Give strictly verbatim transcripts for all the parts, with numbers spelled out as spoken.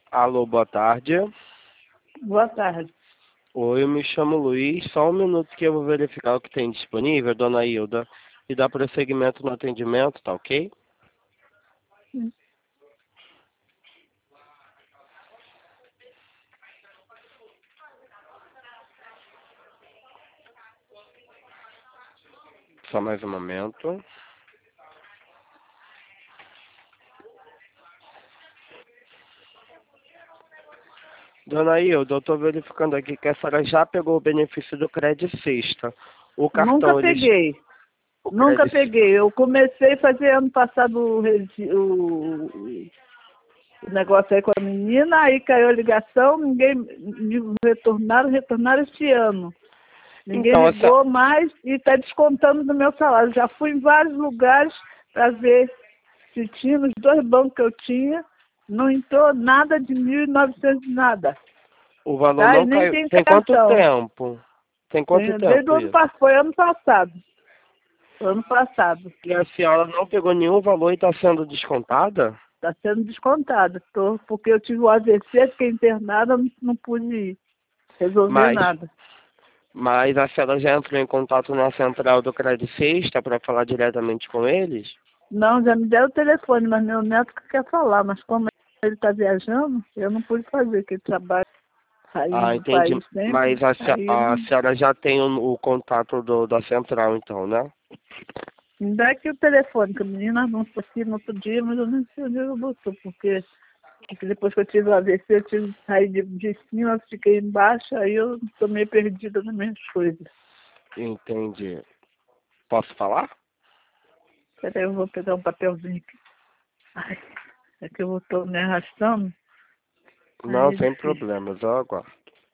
Alô, boa tarde. Boa tarde. Oi, eu me chamo Luiz. Só um minuto que eu vou verificar o que tem disponível, dona Hilda, e dar prosseguimento no atendimento, tá ok? Hum. Só mais um momento. Dona Hilda, eu estou verificando aqui que a senhora já pegou o benefício do Crédito Sexta. O Nunca cartão, eles... peguei. O Nunca Crédito... peguei. Eu comecei a fazer ano passado o, regi- o, o negócio aí com a menina, aí caiu a ligação, ninguém me retornaram, retornaram este ano. Ninguém Então, essa... ligou mais e está descontando do meu salário. Já fui em vários lugares para ver se tinha nos dois bancos que eu tinha, não entrou nada de mil e novecentos nada. o valor Tá? E não nem caiu. tem Tem quanto cartão. tempo? Tem quanto Tem- Desde o tempo ano isso? passado, foi ano passado. Ano passado. E a senhora não pegou nenhum valor e está sendo descontada? Está sendo descontado. Tô, porque eu tive o A V C, fiquei internada, não, não pude ir resolver Mas... nada. Mas a senhora já entrou em contato na central do Crédito Sexta para falar diretamente com eles? Não, já me deram o telefone, mas meu neto que quer falar. Mas como ele está viajando, eu não pude fazer, porque ele trabalha Ah, saindo do entendi. país sempre. Mas a, se- Aí a não. senhora já tem o, o contato do, da central, então, né? Me dá aqui o telefone, que a menina anunciou aqui no outro dia, mas eu não sei onde ela botou, porque, porque depois que eu tive o A V C, eu tive que sair de, de cima, fiquei embaixo, aí eu tô meio perdida nas minhas coisas. Entendi. Posso falar? Peraí, eu vou pegar um papelzinho aqui. Ai, é que eu estou me arrastando. Não, Aí é sem difícil. problemas, eu aguardo.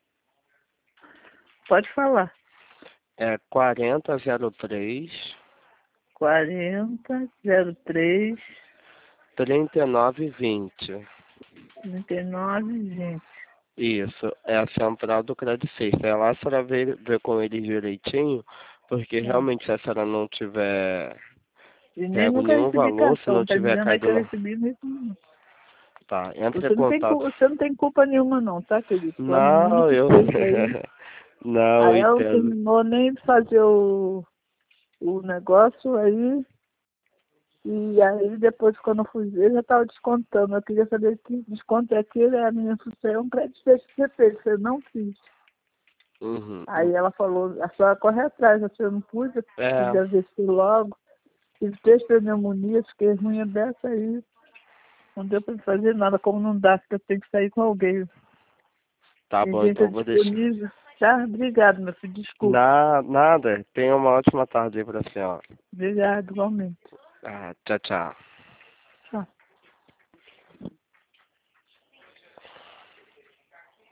Pode falar. É quarenta zero três, quarenta, zero três, trinta e nove vinte. trinta e nove, vinte. Isso, é a central do Crédito Sexta. É lá a senhora vê, vê com eles direitinho, porque É. realmente se a senhora não tiver E nem pego nunca nenhum recebi valor, se cartão. não Tá tiver dizendo aí que caído eu no... recebi mesmo. Tá, entre em Você não tem, cu- contato. você não tem culpa nenhuma não, tá, querido? Foi a menina Não, que eu... fez aí. Não, eu Aí ela não entendo. terminou nem de fazer o, o negócio aí. E aí depois quando eu fui ver já estava descontando. Eu queria saber que desconto é aquele, a minha função é um crédito que você fez, você não fiz. Uhum. Aí ela falou, a senhora corre atrás, a senhora não pude, eu É, podia ver se logo. Tive três pneumonias, fiquei ruim dessa aí. Não deu para fazer nada, como não dá, porque eu tenho que sair com alguém. tá bom, Ninguém está então vou deixar. disponível. Tá? Obrigado, meu filho, desculpa. Na, nada, tenha uma ótima tarde aí pra senhora. Obrigado, igualmente. Ah, tchau, tchau.